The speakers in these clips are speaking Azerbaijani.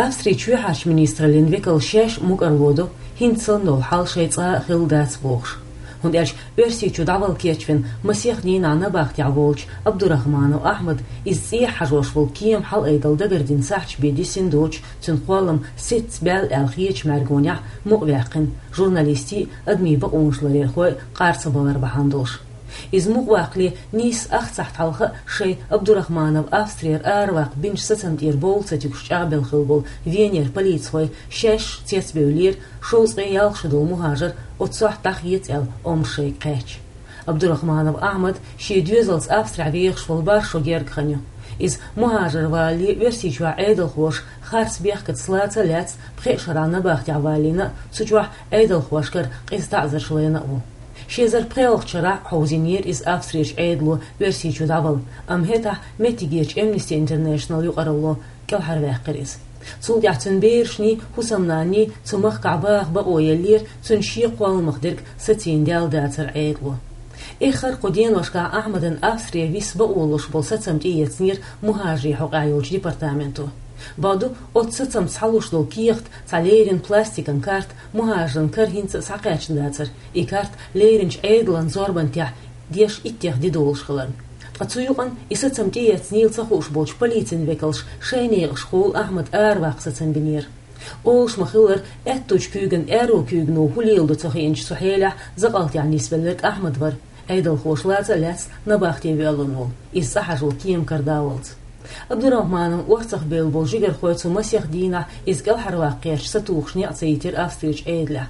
Австрия чуяхаш министра Линвикл шеш мукарлоду хинцон дол хал шейца хилдац бохш. Hund erst örsi чудавал кечвин масих дина на бахтя волч Абдурахманов Ахмад из зи хажош вол кием хал эйдал дагердин сахч бедисин доч цун хвалам сит бел алхич маргоня мувяқин журналисти адми ба оншлар хой қарсабалар бахандош. Из мугвақли нис ахцахт халха шей Абдурахманов Австриер арвақ бинч сатантир болца тюкшчабел хилбол венер полицхой шеш цецбеулир шоузгай ялшидол мухажар отсах тахиец омшей кэч. Абдурахманов Ахмад шей дюзалс Австрия вейхшвол баршо гергханю. Из мухажар вали версичва эйдал хош харс бехкат слаца ляц пхешарана бахтя валина сучва эйдал хошкар қистазар шлена у. Шезар прелхчара хаузинер из Австрияч эйдлу версичу давал амхета метигеч Amnesty International юқаралло келхарвяққириз. Цул яцун бейршни хусамнани цумах кабах ба ойелир цун шиқвал мхдирк сатиндял дацар эйдлу. Эхар қуден вашка Ахмадан Австрия вис ба олуш бол сацамти яцнир мухажи хоқайолч департаменту. Баду от сацам цалушлол киехт цалерин пластикан карт мухажан кархинца сақачн дацар и карт леринч эйдлан зорбантя деш иттех дидолшхалан. Пацуюқан и сацамти яцнил цахуш болч полицин векалш шейнег шхол Ахмад арвақ сацам бинир. Олш махилар эттуч кюген эру кюгну хулилду цахинч сухеля зақалт яни свеллерк Ахмад вар эйдал хошлаца ляц на бахте велунул и сахажул кием кардавалц. Абдурахманов وقتخ بيلبول جيجر خويتو مسيخ دينا إزقال حرواقيرش ستوخشني أцейтер أفستريج إيدلا.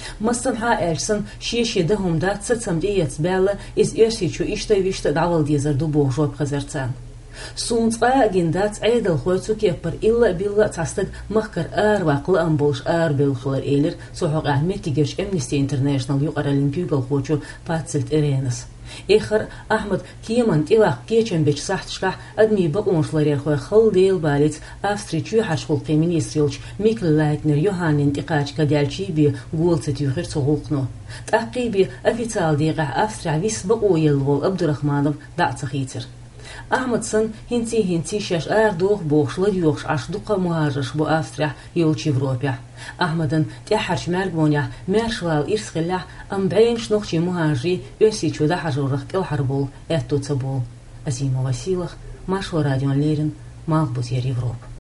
مستمحا إرسن شيشي دهم دات ستسم ديت بالا إز إرسيچو إشتا ويشتا دعوال ديزر دو بوغجو بخزرتان. سونتقا جندات عيدل خويتو كيبر إلا بيلا تستق مخكر واقل أنبولش بالخلر إيلر سوحوق أهميتي جيش Amnesty International يقرالين بيوغل خويتو باتسلت إرينس. إخر أحمد كيمان إلاق كيچن بيش ساحتشكا أدمي بقونشلر خوي خل ديل باليت أفستري چوحاش خلقي منيستريلش ميكل لايتنر يوهانين إقاچكا ديالچي بي غولت تيوخير تغوقنو. تأقيبي أفيتال ديغا أفستري ويس بقويل غول عبدالرحمانов دعتخيتر. أحمد سن هنتي شاش دوغ بوخشلر يوخش عشدوقا مهاجرش بو أفستريا يولشي فروبيا. أحمدن تيحرش مرقونيا مرشلال إرسخلا أم بعينش نوخشي مهاجري يوسيچو دا حجورخ كل حربول اتو تبول. أزيمو وسيلخ ماشو راديون ليرن مالبوت ير يوروب.